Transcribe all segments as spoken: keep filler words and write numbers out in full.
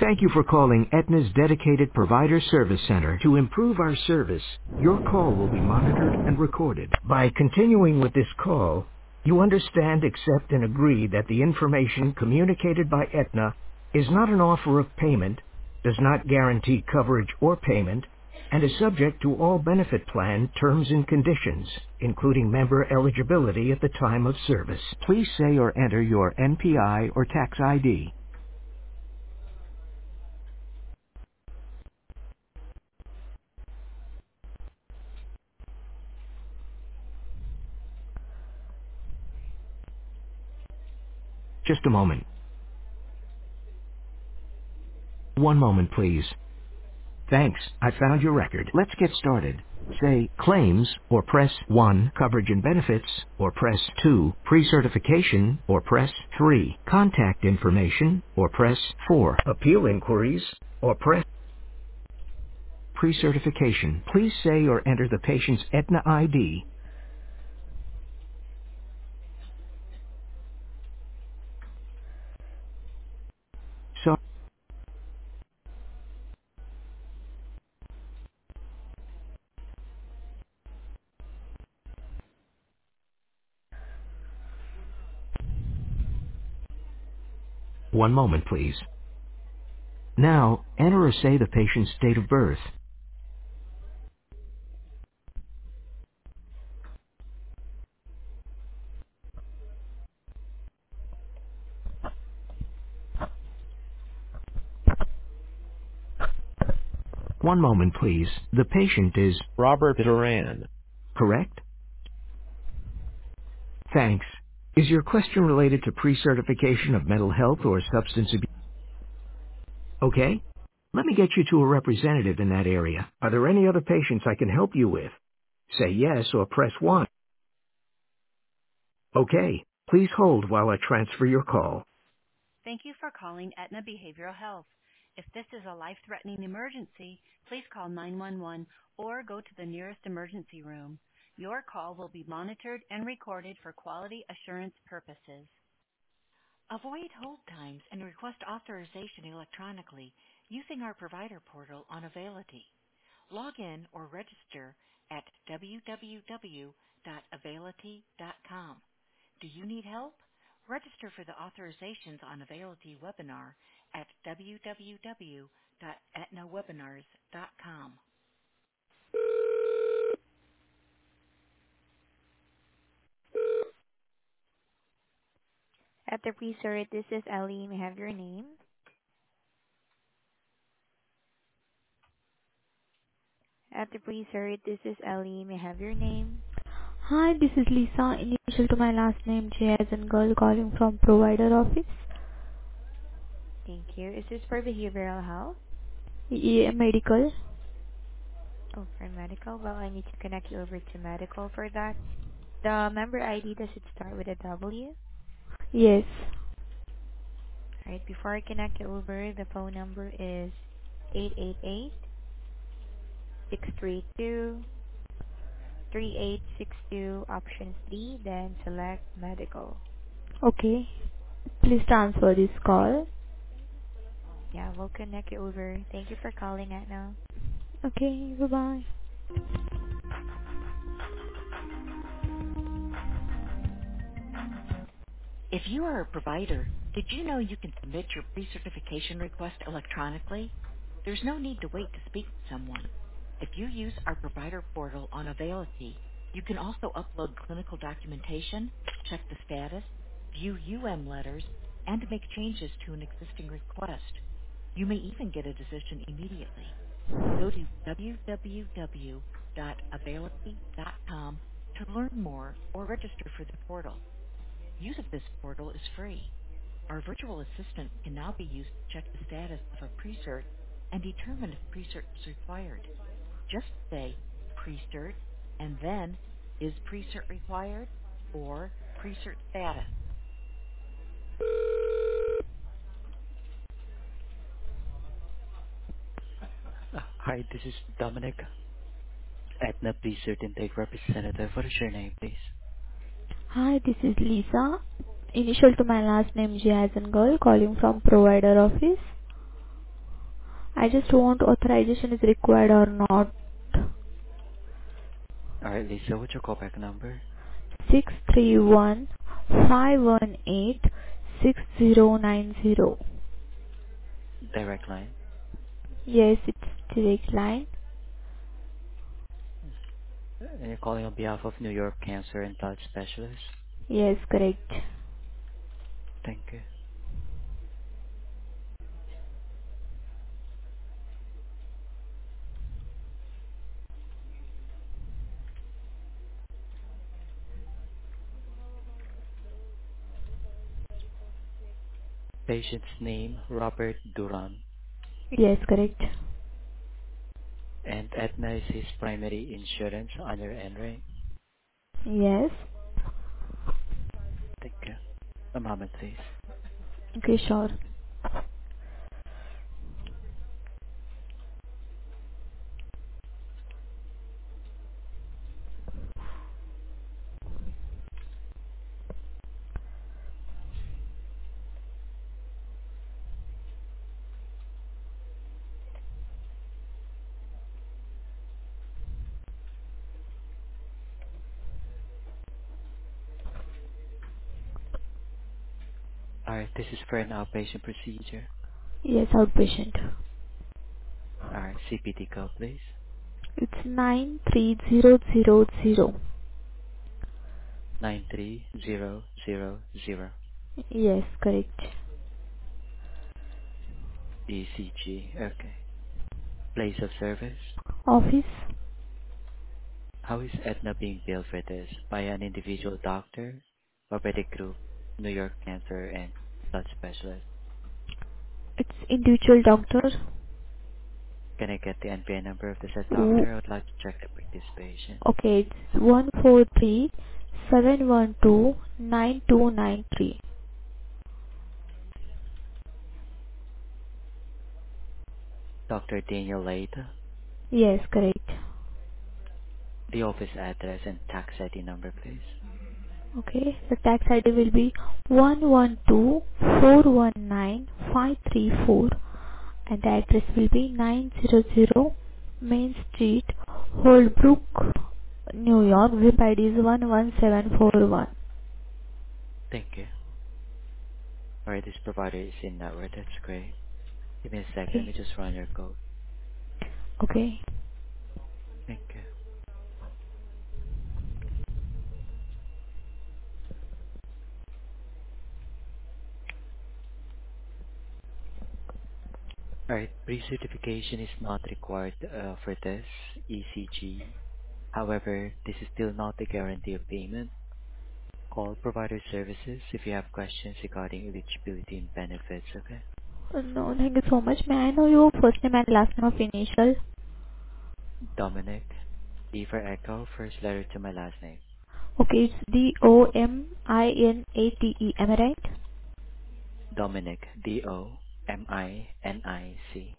Thank you for calling Aetna's dedicated provider service center. To improve our service, your call will be monitored and recorded. By continuing with this call, you understand, accept, and agree that the information communicated by Aetna is not an offer of payment, does not guarantee coverage or payment, and is subject to all benefit plan terms and conditions, including member eligibility at the time of service. Please say or enter your N P I or tax I D. Just a moment. One moment, please. Thanks. I found your record. Let's get started. Say claims or press one, coverage and benefits, or press two, pre-certification, or press three, contact information, or press four, appeal inquiries, or press pre-certification. Please say or enter the patient's Aetna I D. So, one moment, please. Now, enter or say the patient's date of birth. One moment, please. The patient is Robert Duran. correct? Thanks. Is your question related to pre-certification of mental health or substance abuse? Okay. Let me get you to a representative in that area. Are there any other patients I can help you with? Say yes or press one. Okay. Please hold while I transfer your call. Thank you for calling Aetna Behavioral Health. If this is a life-threatening emergency, please call nine one one or go to the nearest emergency room. Your call will be monitored and recorded for quality assurance purposes. Avoid hold times and request authorization electronically using our provider portal on Availity. Log in or register at w w w dot availity dot com. Do you need help? Register for the authorizations on Availity webinar at w w w dot aetna webinars dot com. At the pre-cert, this is Ellie. May I have your name? At the pre-cert, this is Ellie. May I have your name? Hi, this is Lisa, initial to my last name, J as in girl, calling from provider office. Thank you. Is this for behavioral health? Yeah, medical. Oh, for medical? Well, I need to connect you over to medical for that. The member I D, does it start with a W? Yes. Alright, before I connect you over, the phone number is eight eight eight, six three two, three eight six two, option three, then select medical. Okay. Please transfer this call. Yeah, we'll connect you over. Thank you for calling right now. Okay, bye-bye. If you are a provider, did you know you can submit your pre-certification request electronically? There's no need to wait to speak with someone. If you use our provider portal on Availity, you can also upload clinical documentation, check the status, view U M letters, and make changes to an existing request. You may even get a decision immediately. Go to w w w dot availity dot com to learn more or register for the portal. Use of this portal is free. Our virtual assistant can now be used to check the status of a pre-cert and determine if pre-cert is required. Just say pre-cert and then is pre-cert required or pre-cert status. Uh, Hi, this is Dominic, Aetna Pre-Cert Intake Representative. What is your name, please? Hi, this is Lisa, initial to my last name, J as in girl, calling from provider office. I just want authorization is required or not. Alright, Lisa, what's your callback number? Six three one five one eight six zero nine zero. Direct line. Yes, it's direct line. And you're calling on behalf of New York Cancer and Blood Specialist. Yes, correct. Thank you. Patient's name, Robert Duran. Yes, correct. And Aetna is his primary insurance on your end, right? Yes. Thank you. A moment, please. Okay, sure. Alright, this is for an outpatient procedure. Yes, outpatient. Alright, C P T code, please. It's nine three zero zero zero. nine three zero zero zero. Yes, correct. E C G, okay. Place of service. Office. How is Aetna being billed for this? By an individual doctor or by the group, New York Cancer and Blood Specialist? It's individual doctor. Can I get the N P I number of the said W- doctor? I would like to check the participation. Okay, it's one four three seven one two nine two nine three. Doctor Daniel Laita, Yes, correct. the office address and tax I D number, please. Okay, the tax I D will be one one two four one nine five three four, and the address will be nine hundred Main Street, Holbrook, New York. Zip I D is one one seven four one. Thank you. Alright, this provider is in network. That's great. Give me a second. Let me Okay. just run your code. Okay. Thank you. Alright, pre-certification is not required uh, for this E C G. However, this is still not a guarantee of payment. Call provider services if you have questions regarding eligibility and benefits, okay? Uh, No, thank you so much. May I know your first name and last name of initial? Dominic, D for Echo, first letter to my last name. Okay, it's D O M I N A T E. Am I right? Dominic, D O M I N I C.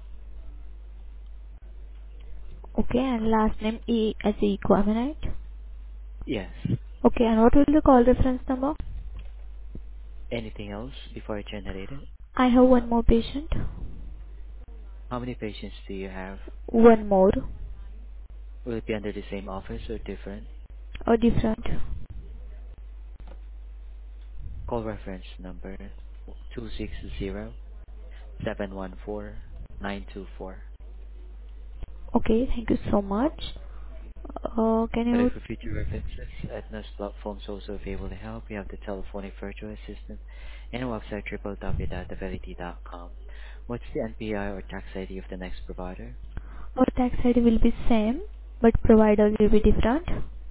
Okay, and last name E as Eco. Am I right? Yes. Okay, and what will the call reference number? Anything else before I generate it? I have one more patient. How many patients do you have? One more. Will it be under the same office or different? Or different. Call reference number two six zero seven one four nine two four. Okay, thank you so much. Uh, can But if you... for future references, Aetna's platform is also available to help. We have the telephonic virtual assistant and a website w w w dot avality dot com. What's the N P I or tax I D of the next provider? Our tax I D will be same, but provider will be different.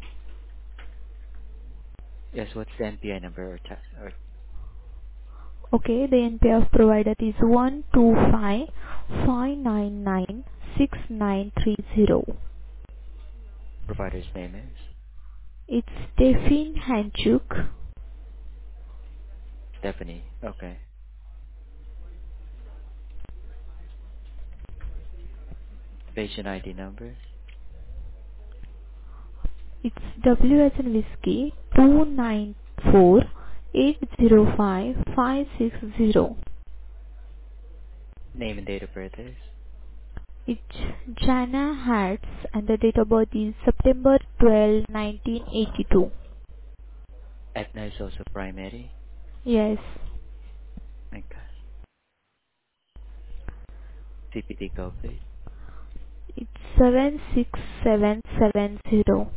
Yes, what's the N P I number or tax or Okay, the N P I of provider is one two five five nine nine six nine three zero. provider's name is? It's Stefan Hanchuk. Stephanie. Okay. Patient I D number? It's W as in whiskey two nine four eight zero five five six zero. Name and date of birth is? It's Jana Hatz, and the date of birth is September twelfth, nineteen eighty-two. Aetna is also primary. Yes. Okay. C P T code, please. It's seven six seven seven zero.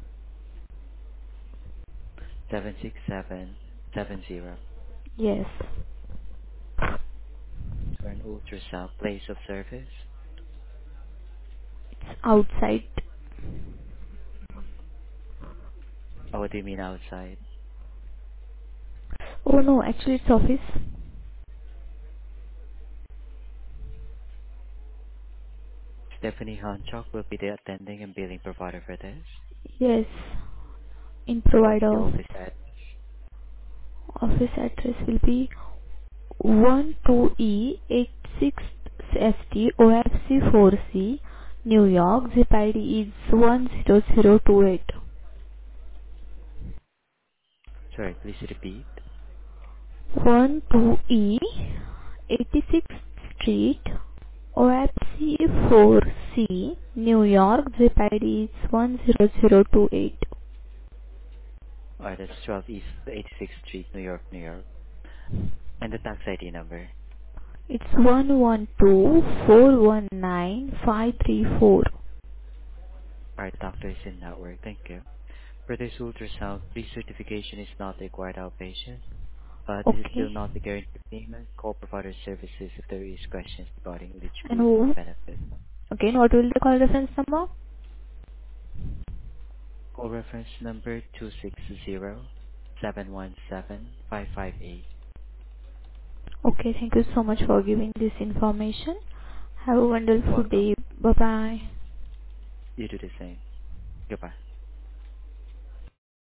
seven six seven seven zero. Yes. For an ultrasound, place of service. It's outside. Oh, what do you mean outside? Oh no, actually it's office. Stephanie Hanchok will be the attending and billing provider for this. Yes. In What's provider the office. office address? Office address will be one two E eighty-six S T O F C four C, New York. Zip I D is one zero zero two eight. Sorry, please repeat. one two E eighty-sixth Street, O F C four C, New York. Zip I D is one zero zero two eight. Alright, that's twelve East eighty-sixth Street, New York, New York. And the tax I D number. It's one one two four one nine five three four. Alright, doctor is in network. Thank you. For this ultrasound, pre-certification is not required outpatient, but this is still Okay. not a guaranteed payment. Call provider services if there is questions regarding And eligibility and who? benefits. Again, what will the call reference number? Call reference number two six zero seven one seven five five eight. Okay, thank you so much for giving this information. Have a wonderful Welcome. day. Bye bye. You do the same. Goodbye.